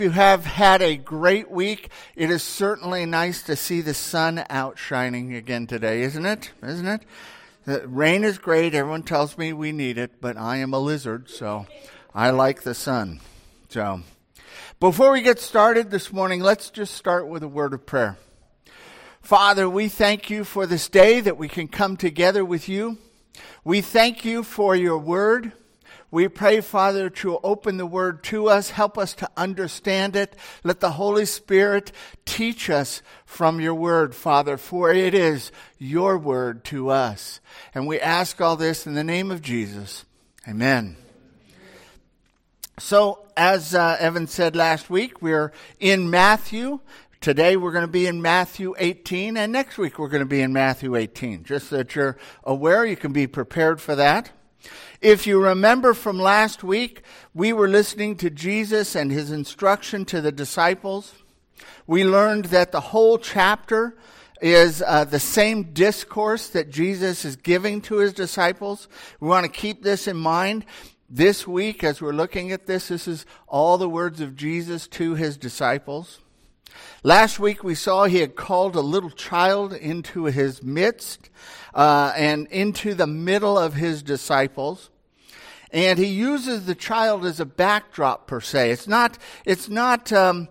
You have had a great week. It is certainly nice to see the sun outshining again today, isn't it? Isn't it? The rain is great. Everyone tells me we need it, but I am a lizard, so I like the sun. So, before we get started this morning, let's just start with a word of prayer. Father, we thank you for this day that we can come together with you. We thank you for your word. We pray, Father, that you'll open the word to us, help us to understand it. Let the Holy Spirit teach us from your word, Father, for it is your word to us. And we ask all this in the name of Jesus. Amen. So, as Evan said last week, we're in Matthew. Today we're going to be in Matthew 18, and next week we're going to be in Matthew 18. Just so that you're aware, you can be prepared for that. If you remember from last week, we were listening to Jesus and his instruction to the disciples. We learned that the whole chapter is the same discourse that Jesus is giving to his disciples. We want to keep this in mind. This week, as we're looking at this is all the words of Jesus to his disciples. Last week we saw he had called a little child into his midst and into the middle of his disciples. And he uses the child as a backdrop per se. It's not the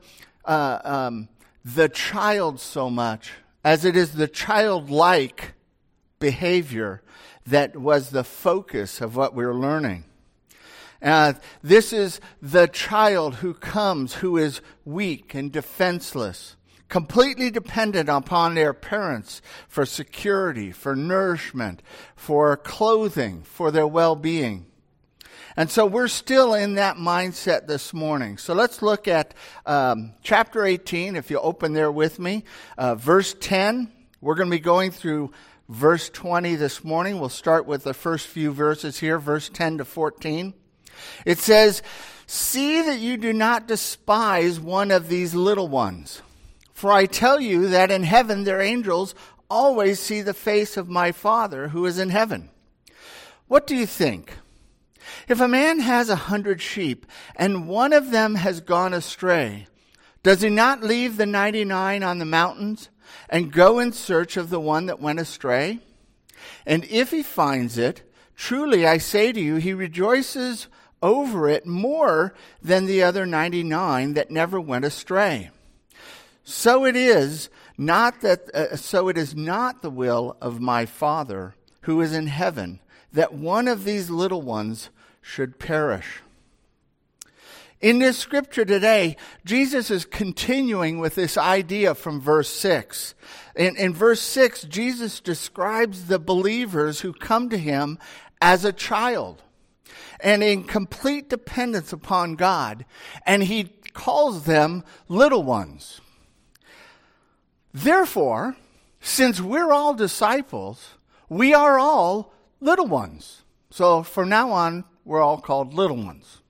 child so much as it is the childlike behavior that was the focus of what we're learning. This is the child who comes, who is weak and defenseless, completely dependent upon their parents for security, for nourishment, for clothing, for their well-being. And so we're still in that mindset this morning. So let's look at chapter 18, if you open there with me. Verse 10, we're going to be going through verse 20 this morning. We'll start with the first few verses here, verse 10 to 14. It says, "See that you do not despise one of these little ones. For I tell you that in heaven their angels always see the face of my Father who is in heaven. What do you think? If a man has 100 sheep, and one of them has gone astray, does he not leave the 99 on the mountains, and go in search of the one that went astray? And if he finds it, truly I say to you, he rejoices over it more than the other 99 that never went astray. So it is not the will of my Father who is in heaven that one of these little ones should perish." In this scripture today, Jesus is continuing with this idea from verse 6. In verse 6, Jesus describes the believers who come to him as a child and in complete dependence upon God, and he calls them little ones. Therefore, since we're all disciples, we are all little ones. So from now on, we're all called little ones.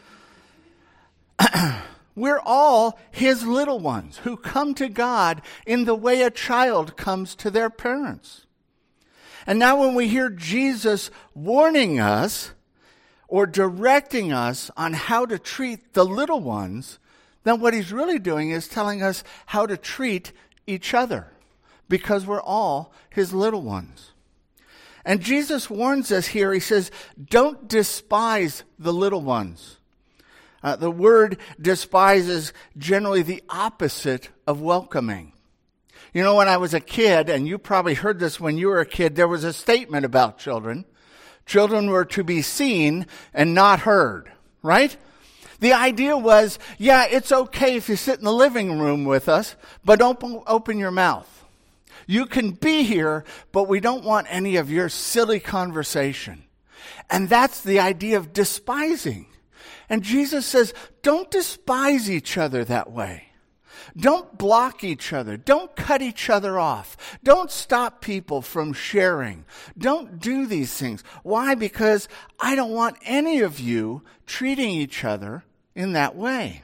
We're all his little ones who come to God in the way a child comes to their parents. And now when we hear Jesus warning us or directing us on how to treat the little ones, then what he's really doing is telling us how to treat each other, because we're all his little ones. And Jesus warns us here. He says, don't despise the little ones. The word despise is generally the opposite of welcoming. You know, when I was a kid, and you probably heard this when you were a kid, there was a statement about children. Children were to be seen and not heard, right? The idea was, yeah, it's okay if you sit in the living room with us, but don't open your mouth. You can be here, but we don't want any of your silly conversation. And that's the idea of despising. And Jesus says, don't despise each other that way. Don't block each other. Don't cut each other off. Don't stop people from sharing. Don't do these things. Why? Because I don't want any of you treating each other in that way.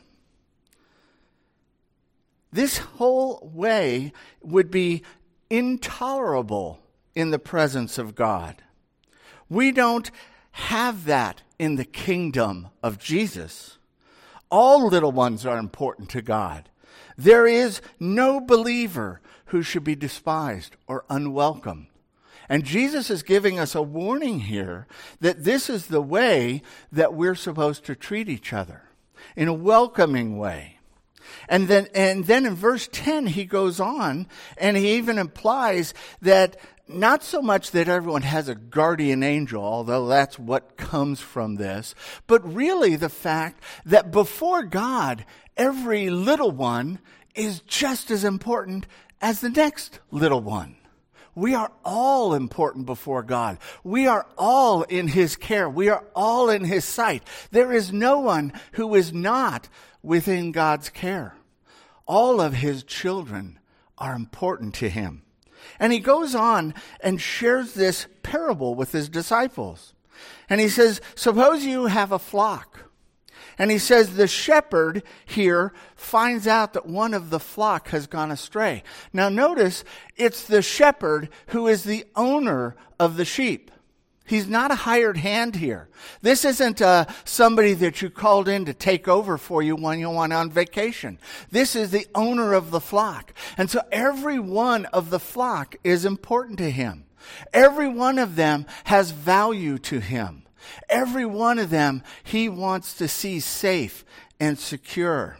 This whole way would be intolerable in the presence of God. We don't have that in the kingdom of Jesus. All little ones are important to God. There is no believer who should be despised or unwelcome. And Jesus is giving us a warning here that this is the way that we're supposed to treat each other, in a welcoming way. And then in verse 10, he goes on, and he even implies that not so much that everyone has a guardian angel, although that's what comes from this, but really the fact that before God, every little one is just as important as the next little one. We are all important before God. We are all in His care. We are all in His sight. There is no one who is not within God's care. All of His children are important to Him. And He goes on and shares this parable with His disciples. And He says, suppose you have a flock. And He says the shepherd here finds out that one of the flock has gone astray. Now notice, it's the shepherd who is the owner of the sheep. He's not a hired hand here. This isn't somebody that you called in to take over for you when you went on vacation. This is the owner of the flock. And so every one of the flock is important to Him. Every one of them has value to Him. Every one of them He wants to see safe and secure.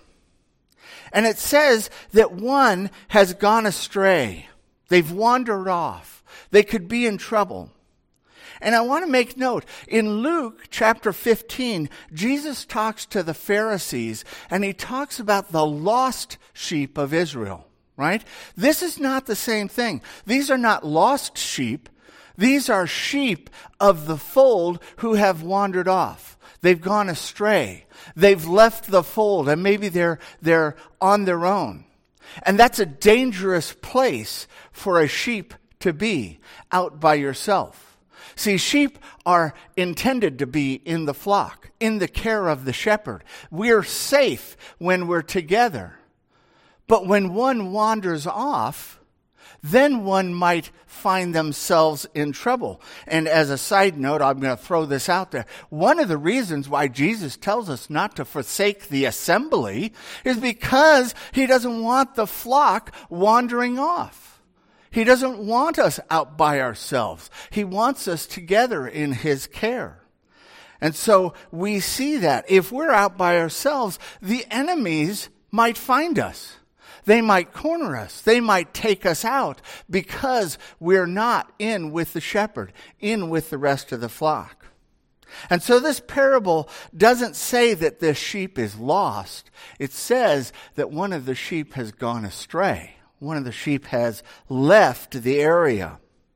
And it says that one has gone astray. They've wandered off. They could be in trouble. And I want to make note, in Luke chapter 15, Jesus talks to the Pharisees, and He talks about the lost sheep of Israel, right? This is not the same thing. These are not lost sheep. These are sheep of the fold who have wandered off. They've gone astray. They've left the fold, and maybe they're on their own. And that's a dangerous place for a sheep to be, out by yourself. See, sheep are intended to be in the flock, in the care of the shepherd. We're safe when we're together. But when one wanders off, then one might find themselves in trouble. And as a side note, I'm going to throw this out there. One of the reasons why Jesus tells us not to forsake the assembly is because He doesn't want the flock wandering off. He doesn't want us out by ourselves. He wants us together in His care. And so we see that if we're out by ourselves, the enemies might find us. They might corner us. They might take us out because we're not in with the shepherd, in with the rest of the flock. And so this parable doesn't say that this sheep is lost. It says that one of the sheep has gone astray. One of the sheep has left the area.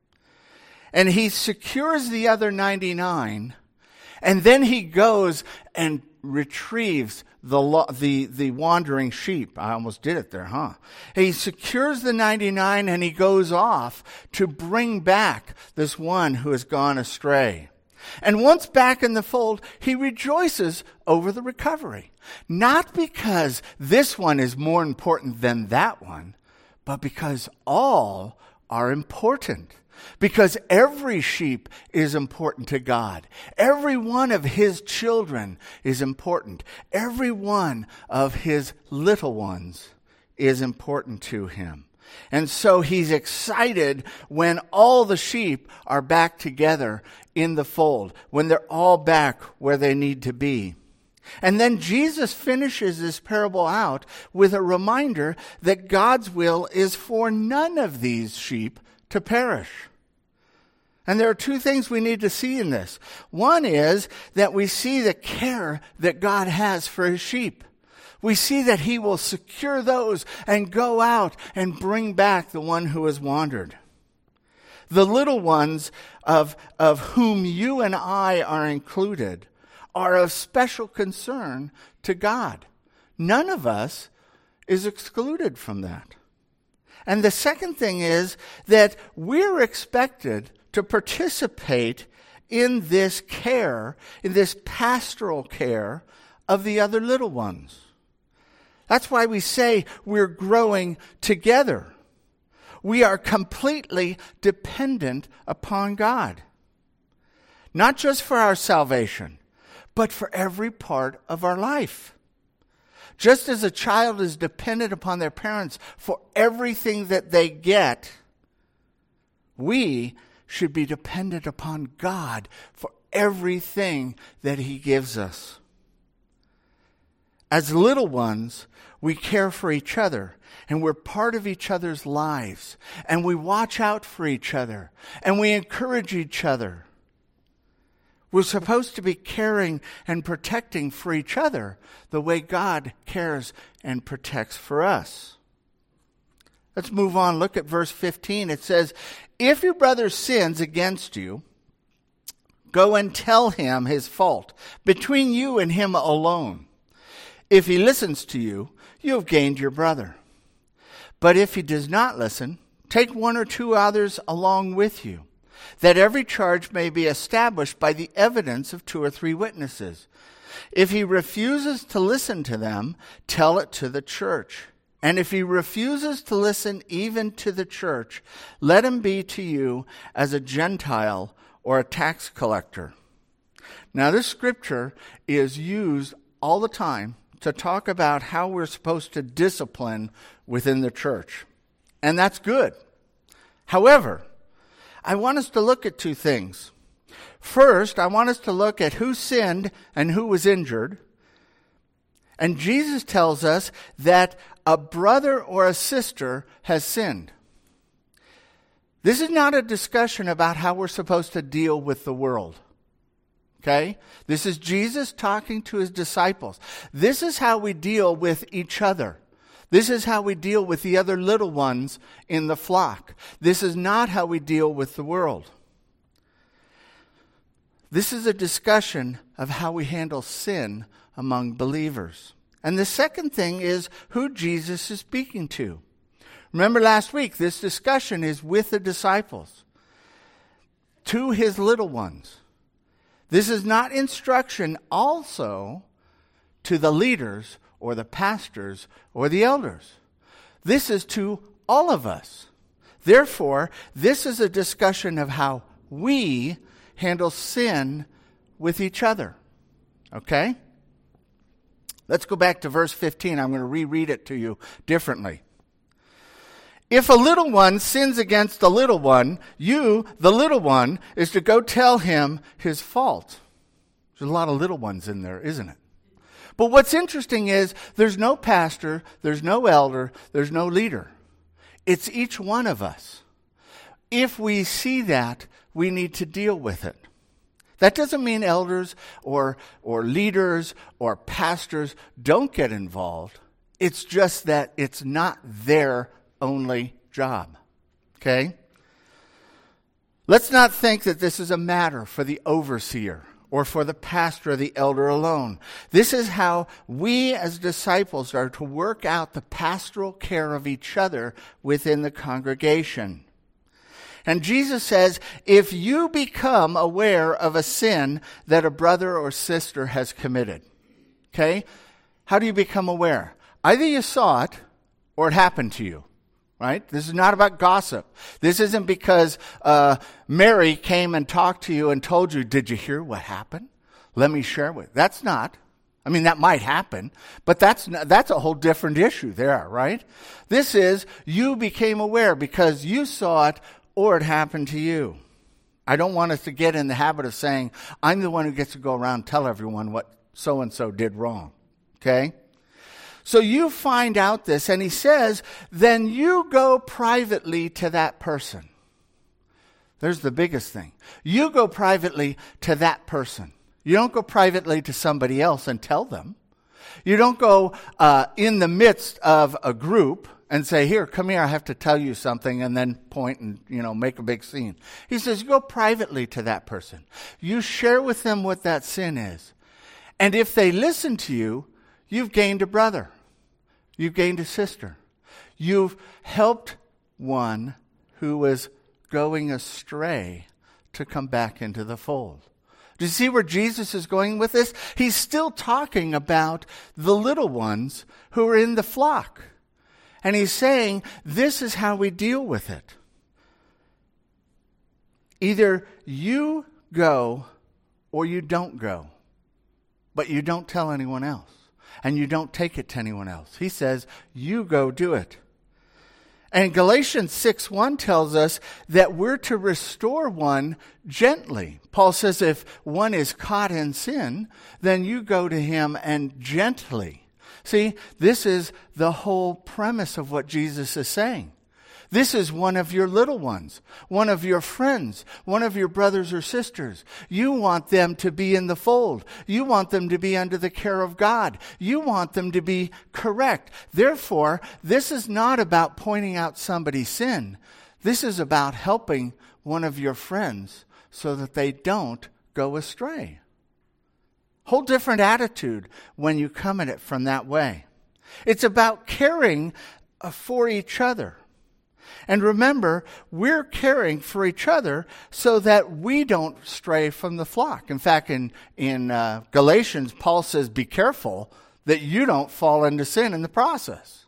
And He secures the other 99, and then He goes and retrieves the wandering sheep. I almost did it there, huh? He secures the 99, and He goes off to bring back this one who has gone astray. And once back in the fold, He rejoices over the recovery. Not because this one is more important than that one, but because all are important. Because every sheep is important to God. Every one of His children is important. Every one of His little ones is important to Him. And so He's excited when all the sheep are back together in the fold, when they're all back where they need to be. And then Jesus finishes this parable out with a reminder that God's will is for none of these sheep to perish. And there are two things we need to see in this. One is that we see the care that God has for His sheep. We see that He will secure those and go out and bring back the one who has wandered. The little ones of whom you and I are included are of special concern to God. None of us is excluded from that. And the second thing is that we're expected to participate in this care, in this pastoral care of the other little ones. That's why we say we're growing together. We are completely dependent upon God. Not just for our salvation, but for every part of our life. Just as a child is dependent upon their parents for everything that they get, we should be dependent upon God for everything that He gives us. As little ones, we care for each other, and we're part of each other's lives, and we watch out for each other, and we encourage each other. We're supposed to be caring and protecting for each other the way God cares and protects for us. Let's move on. Look at verse 15. It says, if your brother sins against you, go and tell him his fault between you and him alone. If he listens to you, you have gained your brother. But if he does not listen, take one or two others along with you, that every charge may be established by the evidence of 2 or 3 witnesses. If he refuses to listen to them, tell it to the church. And if he refuses to listen even to the church, let him be to you as a Gentile or a tax collector. Now, this scripture is used all the time to talk about how we're supposed to discipline within the church. And that's good. However, I want us to look at 2 things. First, I want us to look at who sinned and who was injured. And Jesus tells us that a brother or a sister has sinned. This is not a discussion about how we're supposed to deal with the world. Okay? This is Jesus talking to his disciples. This is how we deal with each other. This is how we deal with the other little ones in the flock. This is not how we deal with the world. This is a discussion of how we handle sin among believers. And the second thing is who Jesus is speaking to. Remember last week, this discussion is with the disciples, to his little ones. This is not instruction also to the leaders or the pastors or the elders. This is to all of us. Therefore, this is a discussion of how we handle sin with each other. Okay? Let's go back to verse 15. I'm going to reread it to you differently. If a little one sins against a little one, you, the little one, is to go tell him his fault. There's a lot of little ones in there, isn't it? But what's interesting is there's no pastor, there's no elder, there's no leader. It's each one of us. If we see that, we need to deal with it. That doesn't mean elders or leaders or pastors don't get involved. It's just that it's not their only job. Okay? Let's not think that this is a matter for the overseer or for the pastor or the elder alone. This is how we as disciples are to work out the pastoral care of each other within the congregation. And Jesus says, if you become aware of a sin that a brother or sister has committed, okay, how do you become aware? Either you saw it or it happened to you, right? This is not about gossip. This isn't because Mary came and talked to you and told you, did you hear what happened? Let me share with you. That's not. I mean, that might happen, but that's a whole different issue there, right? This is, you became aware because you saw it or it happened to you. I don't want us to get in the habit of saying, I'm the one who gets to go around and tell everyone what so-and-so did wrong. Okay? So you find out this, and he says, then you go privately to that person. There's the biggest thing. You go privately to that person. You don't go privately to somebody else and tell them. You don't go in the midst of a group and say, here, come here, I have to tell you something, and then point and, make a big scene. He says, go privately to that person. You share with them what that sin is. And if they listen to you, you've gained a brother. You've gained a sister. You've helped one who was going astray to come back into the fold. Do you see where Jesus is going with this? He's still talking about the little ones who are in the flock. And he's saying, this is how we deal with it. Either you go or you don't go, but you don't tell anyone else. and you don't take it to anyone else. He says, you go do it. And Galatians 6:1 tells us that we're to restore one gently. Paul says if one is caught in sin, then you go to him and gently. See, this is the whole premise of what Jesus is saying. This is one of your little ones, one of your friends, one of your brothers or sisters. You want them to be in the fold. You want them to be under the care of God. You want them to be correct. Therefore, this is not about pointing out somebody's sin. This is about helping one of your friends so that they don't go astray. Whole different attitude when you come at it from that way. It's about caring for each other. And remember, we're caring for each other so that we don't stray from the flock. In fact, in Galatians, Paul says, be careful that you don't fall into sin in the process.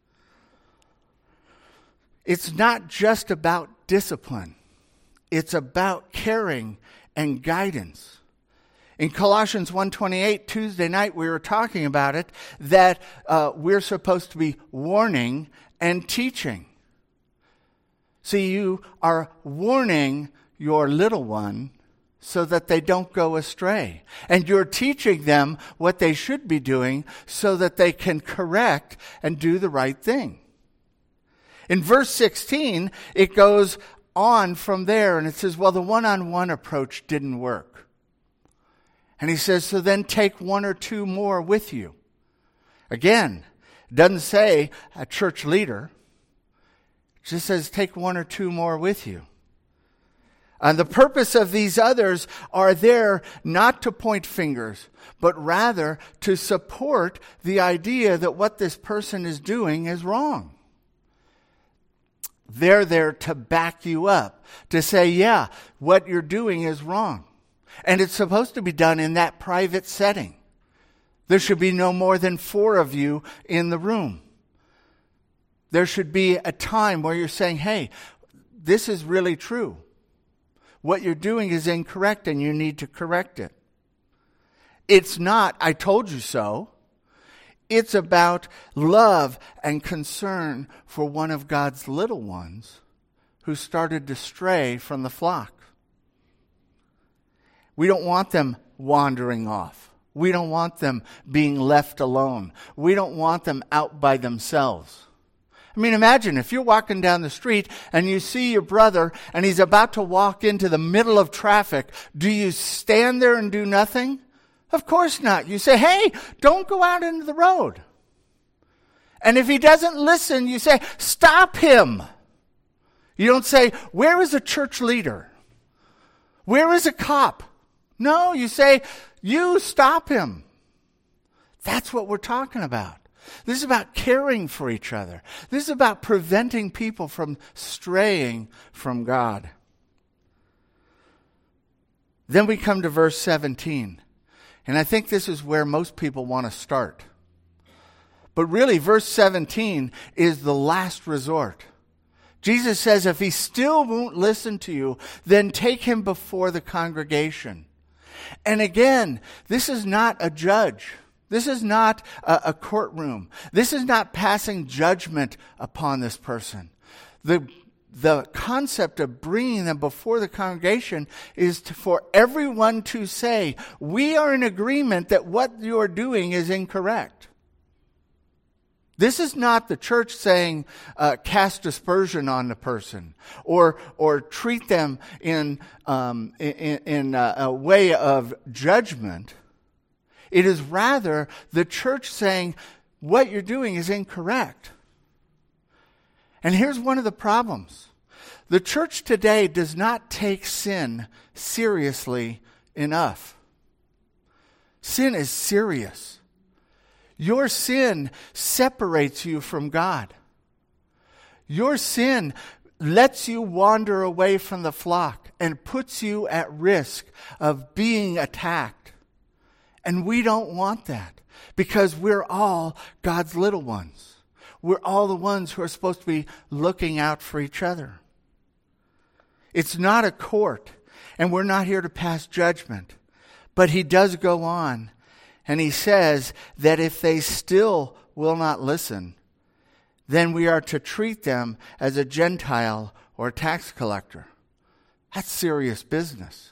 It's not just about discipline. It's about caring and guidance. In Colossians 1:28, Tuesday night, we were talking about it, that we're supposed to be warning and teaching. See, you are warning your little one so that they don't go astray. And you're teaching them what they should be doing so that they can correct and do the right thing. In verse 16, it goes on from there, and it says, well, the one-on-one approach didn't work. And he says, so then take one or two more with you. Again, it doesn't say a church leader. It just says take one or two more with you. And the purpose of these others are there not to point fingers, but rather to support the idea that what this person is doing is wrong. They're there to back you up, to say, yeah, what you're doing is wrong. And it's supposed to be done in that private setting. There should be no more than 4 of you in the room. There should be a time where you're saying, hey, this is really true. What you're doing is incorrect and you need to correct it. It's not, I told you so. It's about love and concern for one of God's little ones who started to stray from the flock. We don't want them wandering off. We don't want them being left alone. We don't want them out by themselves. I mean, imagine if you're walking down the street and you see your brother and he's about to walk into the middle of traffic. Do you stand there and do nothing? Of course not. You say, hey, don't go out into the road. And if he doesn't listen, you say, stop him. You don't say, where is a church leader? Where is a cop? No, you say, you stop him. That's what we're talking about. This is about caring for each other. This is about preventing people from straying from God. Then we come to verse 17. And I think this is where most people want to start. But really, verse 17 is the last resort. Jesus says, if he still won't listen to you, then take him before the congregation. And again, this is not a judge. This is not a courtroom. This is not passing judgment upon this person. The concept of bringing them before the congregation is for everyone to say, we are in agreement that what you're doing is incorrect. This is not the church saying, cast aspersion on the person or treat them in a way of judgment. It is rather the church saying, what you're doing is incorrect. And here's one of the problems. The church today does not take sin seriously enough. Sin is serious. Your sin separates you from God. Your sin lets you wander away from the flock and puts you at risk of being attacked. And we don't want that because we're all God's little ones. We're all the ones who are supposed to be looking out for each other. It's not a court, and we're not here to pass judgment. But he does go on, And he says that if they still will not listen, then we are to treat them as a Gentile or a tax collector. That's serious business.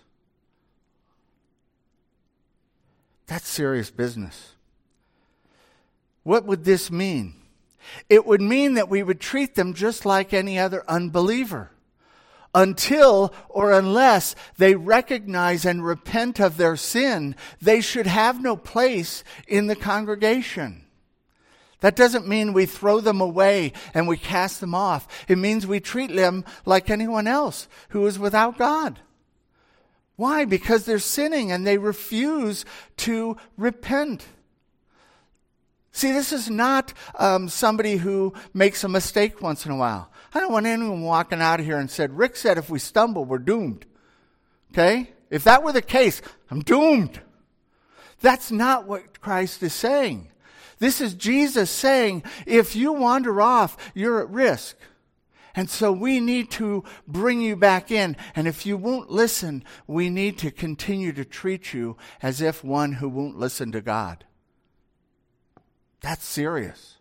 That's serious business. What would this mean? It would mean that we would treat them just like any other unbeliever, until or unless they recognize and repent of their sin. They should have no place in the congregation. That doesn't mean we throw them away and we cast them off. It means we treat them like anyone else who is without God. Why? Because they're sinning and they refuse to repent. See, this is not somebody who makes a mistake once in a while. I don't want anyone walking out of here and said, Rick said if we stumble, we're doomed. Okay? If that were the case, I'm doomed. That's not what Christ is saying. This is Jesus saying, if you wander off, you're at risk. And so we need to bring you back in. And if you won't listen, we need to continue to treat you as if one who won't listen to God. That's serious.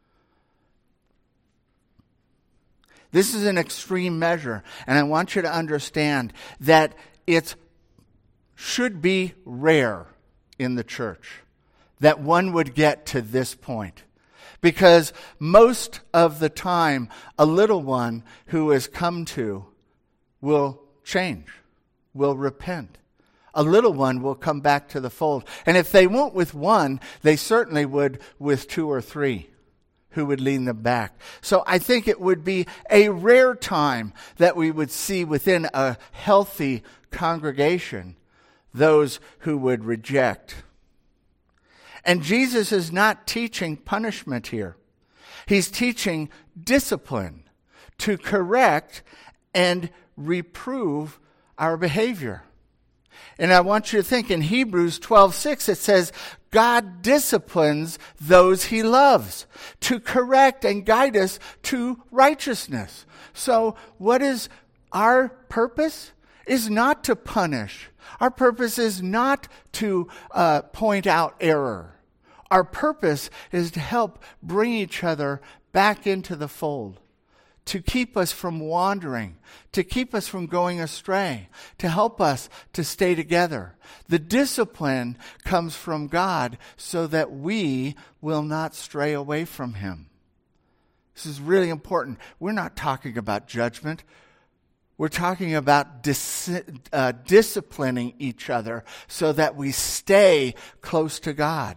This is an extreme measure, and I want you to understand that it should be rare in the church that one would get to this point. Because most of the time, a little one who has come to will change, will repent. A little one will come back to the fold. And if they won't with one, they certainly would with two or three who would lean them back. So I think it would be a rare time that we would see within a healthy congregation those who would reject. And Jesus is not teaching punishment here. He's teaching discipline to correct and reprove our behavior. And I want you to think in Hebrews 12:6 it says, God disciplines those he loves to correct and guide us to righteousness. So what is our purpose? Is not to punish. Our purpose is not to point out error. Our purpose is to help bring each other back into the fold, to keep us from wandering, to keep us from going astray, to help us to stay together. The discipline comes from God so that we will not stray away from him. This is really important. We're not talking about judgment. We're talking about disciplining each other so that we stay close to God.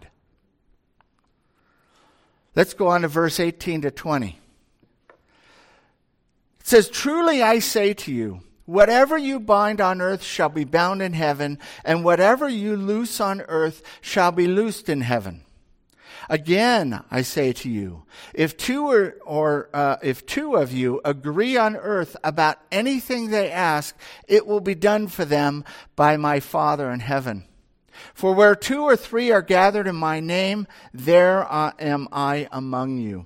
Let's go on to verse 18 to 20. It says, truly I say to you, whatever you bind on earth shall be bound in heaven, and whatever you loose on earth shall be loosed in heaven. Again, I say to you, if two of you agree on earth about anything they ask, it will be done for them by my Father in heaven. For where two or three are gathered in my name, there am I among you.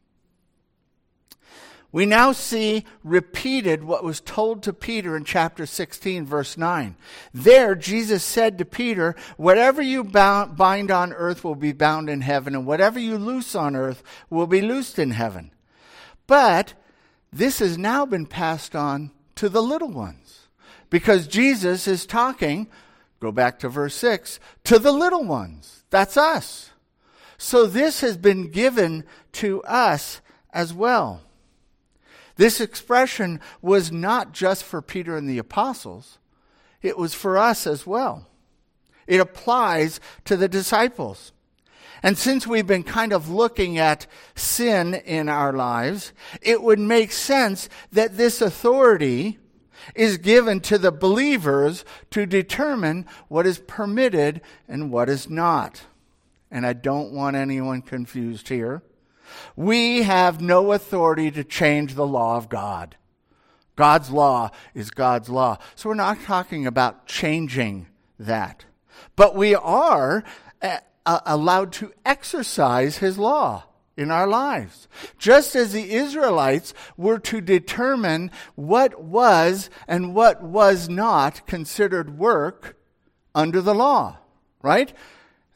We now see repeated what was told to Peter in chapter 16, verse 9. There, Jesus said to Peter, whatever you bind on earth will be bound in heaven, and whatever you loose on earth will be loosed in heaven. But this has now been passed on to the little ones, because Jesus is talking, go back to verse 6, to the little ones. That's us. So this has been given to us as well. This expression was not just for Peter and the apostles. It was for us as well. It applies to the disciples. And since we've been kind of looking at sin in our lives, it would make sense that this authority is given to the believers to determine what is permitted and what is not. And I don't want anyone confused here. We have no authority to change the law of God. God's law is God's law. So we're not talking about changing that. But we are allowed to exercise his law in our lives. Just as the Israelites were to determine what was and what was not considered work under the law, right?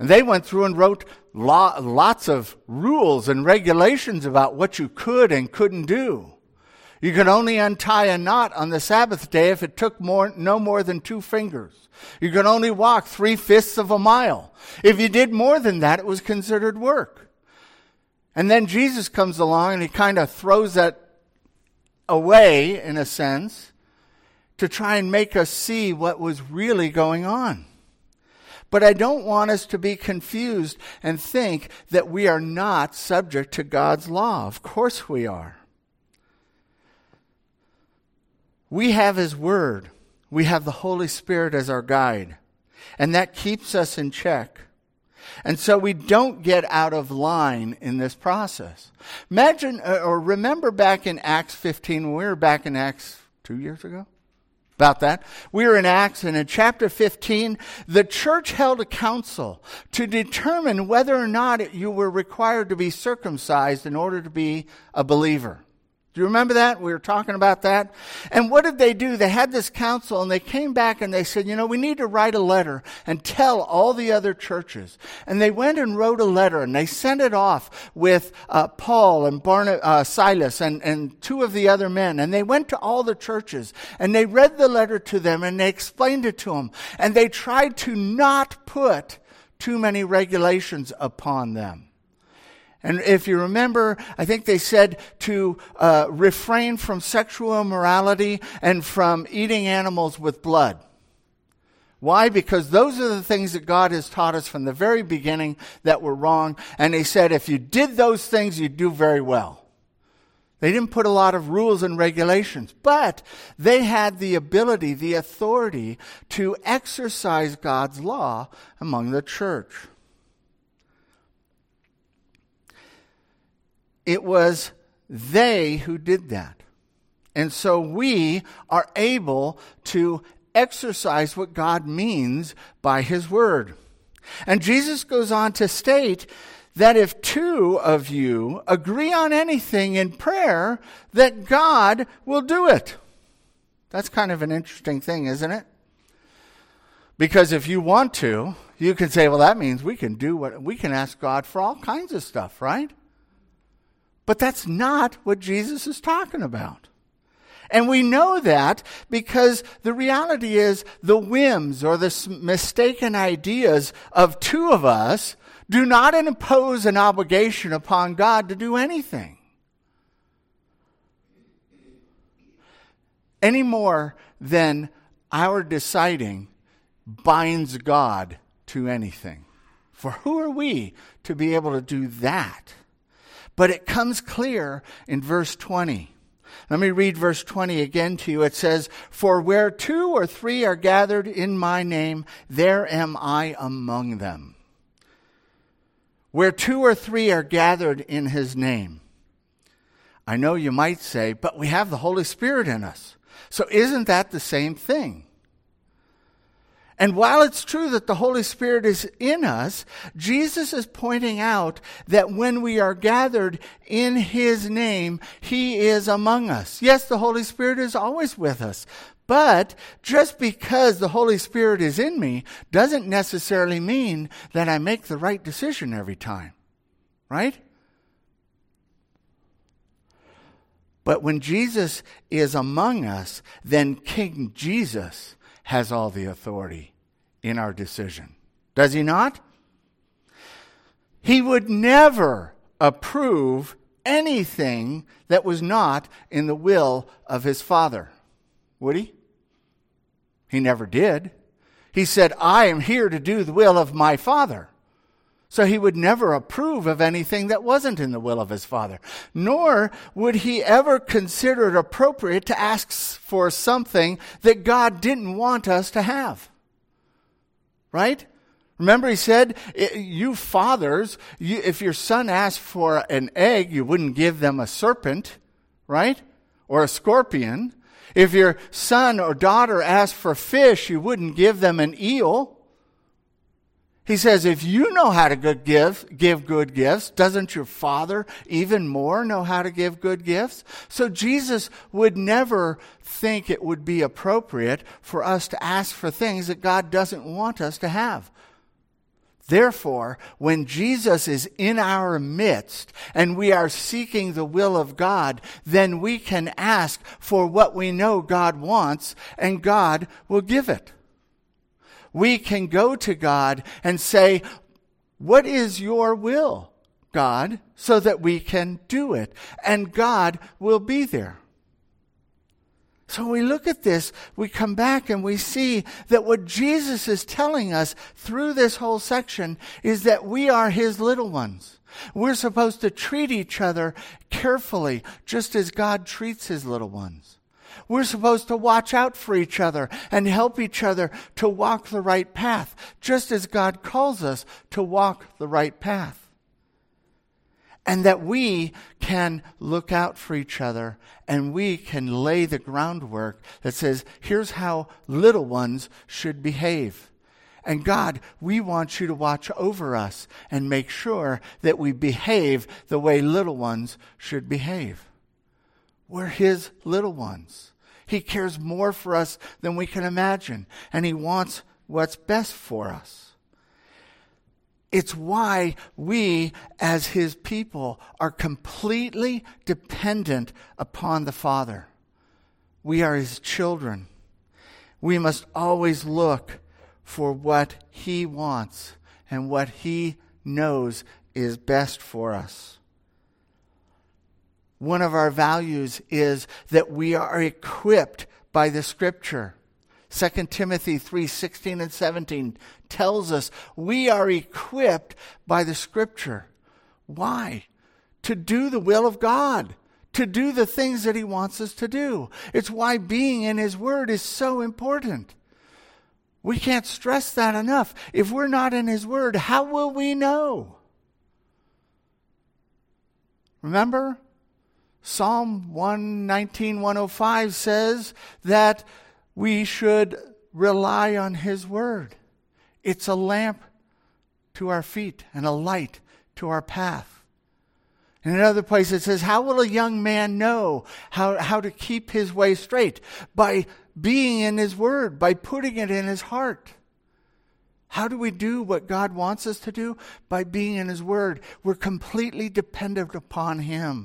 And they went through and wrote lots of rules and regulations about what you could and couldn't do. You could only untie a knot on the Sabbath day if it took no more than 2 fingers. You could only walk 3/5 of a mile. If you did more than that, it was considered work. And then Jesus comes along and he kind of throws that away, in a sense, to try and make us see what was really going on. But I don't want us to be confused and think that we are not subject to God's law. Of course we are. We have His Word. We have the Holy Spirit as our guide. And that keeps us in check. And so we don't get out of line in this process. Imagine, or remember back in Acts 15, when we were back in Acts 2 years ago? About that. We were in Acts, and in chapter 15, the church held a council to determine whether or not you were required to be circumcised in order to be a believer. Do you remember that? We were talking about that. And what did they do? They had this council, and they came back and they said, we need to write a letter and tell all the other churches. And they went and wrote a letter, and they sent it off with Paul and Silas and 2 of the other men. And they went to all the churches, and they read the letter to them, and they explained it to them. And they tried to not put too many regulations upon them. And if you remember, I think they said to refrain from sexual immorality and from eating animals with blood. Why? Because those are the things that God has taught us from the very beginning that were wrong. And they said if you did those things, you'd do very well. They didn't put a lot of rules and regulations, but they had the ability, the authority to exercise God's law among the church. It was they who did that. And so we are able to exercise what God means by His Word. And Jesus goes on to state that if 2 of you agree on anything in prayer, that God will do it. That's kind of an interesting thing, isn't it? Because if you want to, you can say, well, that means we can ask God for all kinds of stuff, right? But that's not what Jesus is talking about. And we know that because the reality is the whims or the mistaken ideas of 2 of us do not impose an obligation upon God to do anything. Any more than our deciding binds God to anything. For who are we to be able to do that? But it comes clear in verse 20. Let me read verse 20 again to you. It says, "For where 2 or 3 are gathered in my name, there am I among them." Where 2 or 3 are gathered in His name. I know you might say, but we have the Holy Spirit in us. So isn't that the same thing? And while it's true that the Holy Spirit is in us, Jesus is pointing out that when we are gathered in His name, He is among us. Yes, the Holy Spirit is always with us. But just because the Holy Spirit is in me doesn't necessarily mean that I make the right decision every time. Right? But when Jesus is among us, then King Jesus has all the authority in our decision. Does He not? He would never approve anything that was not in the will of His Father. Would He? He never did. He said, I am here to do the will of my Father. So He would never approve of anything that wasn't in the will of His Father. Nor would He ever consider it appropriate to ask for something that God didn't want us to have. Right? Remember He said, you fathers, if your son asked for an egg, you wouldn't give them a serpent, right? Or a scorpion. If your son or daughter asked for fish, you wouldn't give them an eel. He says, if you know how to give good gifts, doesn't your Father even more know how to give good gifts? So Jesus would never think it would be appropriate for us to ask for things that God doesn't want us to have. Therefore, when Jesus is in our midst and we are seeking the will of God, then we can ask for what we know God wants, and God will give it. We can go to God and say, "What is your will, God?" so that we can do it, and God will be there. So we look at this, we come back and we see that what Jesus is telling us through this whole section is that we are his little ones. We're supposed to treat each other carefully, just as God treats his little ones. We're supposed to watch out for each other and help each other to walk the right path, just as God calls us to walk the right path. And that we can look out for each other and we can lay the groundwork that says, here's how little ones should behave. And God, we want you to watch over us and make sure that we behave the way little ones should behave. We're his little ones. He cares more for us than we can imagine, and he wants what's best for us. It's why we, as his people, are completely dependent upon the Father. We are his children. We must always look for what he wants and what he knows is best for us. One of our values is that we are equipped by the Scripture. 2 Timothy 3:16 and 17 tells us we are equipped by the Scripture. Why? To do the will of God, to do the things that he wants us to do. It's why being in his word is so important. We can't stress that enough. If we're not in his word, how will we know? Remember? Psalm 119, 105 says that we should rely on his word. It's a lamp to our feet and a light to our path. In another place it says, how will a young man know how to keep his way straight? By being in his word, by putting it in his heart. How do we do what God wants us to do? By being in his word. We're completely dependent upon him.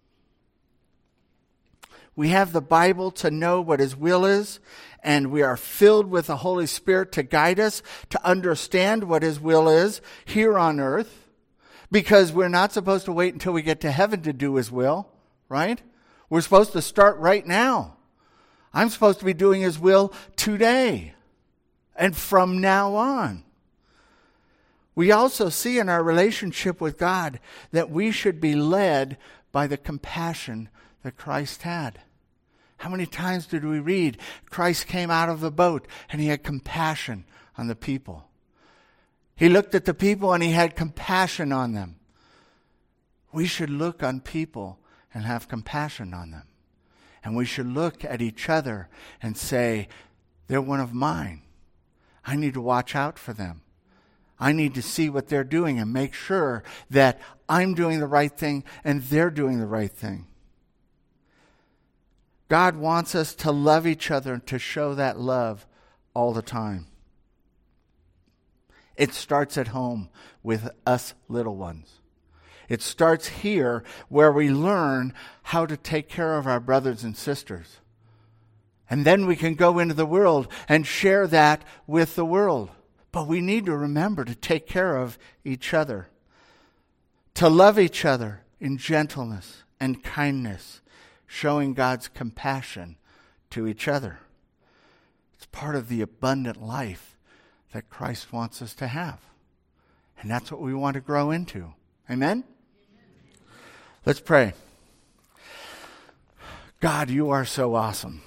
We have the Bible to know what his will is, and we are filled with the Holy Spirit to guide us to understand what his will is here on earth, because we're not supposed to wait until we get to heaven to do his will, right? We're supposed to start right now. I'm supposed to be doing his will today and from now on. We also see in our relationship with God that we should be led by the compassion that Christ had. How many times did we read Christ came out of the boat and he had compassion on the people? He looked at the people and he had compassion on them. We should look on people and have compassion on them. And we should look at each other and say, they're one of mine. I need to watch out for them. I need to see what they're doing and make sure that I'm doing the right thing and they're doing the right thing. God wants us to love each other and to show that love all the time. It starts at home with us little ones. It starts here where we learn how to take care of our brothers and sisters. And then we can go into the world and share that with the world. But we need to remember to take care of each other. To love each other in gentleness and kindness, showing God's compassion to each other. It's part of the abundant life that Christ wants us to have. And that's what we want to grow into. Amen? Let's pray. God, you are so awesome.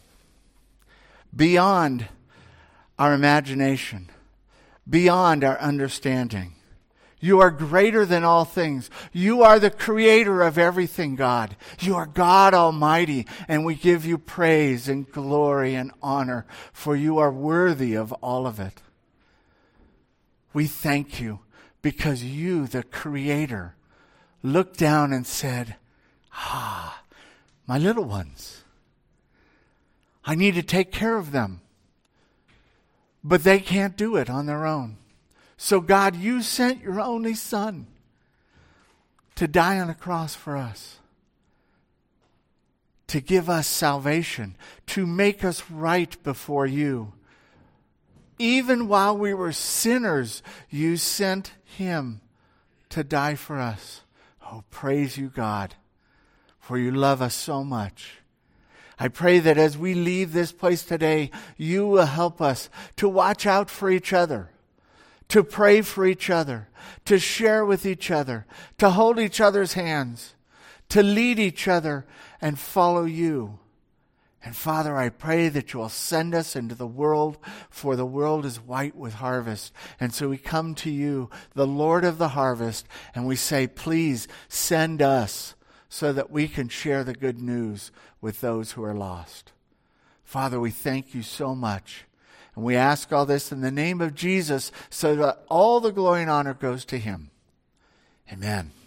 Beyond our imagination, beyond our understanding. You are greater than all things. You are the creator of everything, God. You are God Almighty, and we give you praise and glory and honor, for you are worthy of all of it. We thank you because you, the creator, looked down and said, my little ones, I need to take care of them. But they can't do it on their own. So God, you sent your only Son to die on a cross for us, to give us salvation, to make us right before you. Even while we were sinners, you sent him to die for us. Oh, praise you, God, for you love us so much. I pray that as we leave this place today, you will help us to watch out for each other, to pray for each other, to share with each other, to hold each other's hands, to lead each other and follow you. And Father, I pray that you will send us into the world, for the world is white with harvest. And so we come to you, the Lord of the harvest, and we say, please send us so that we can share the good news with those who are lost. Father, we thank you so much. And we ask all this in the name of Jesus so that all the glory and honor goes to him. Amen.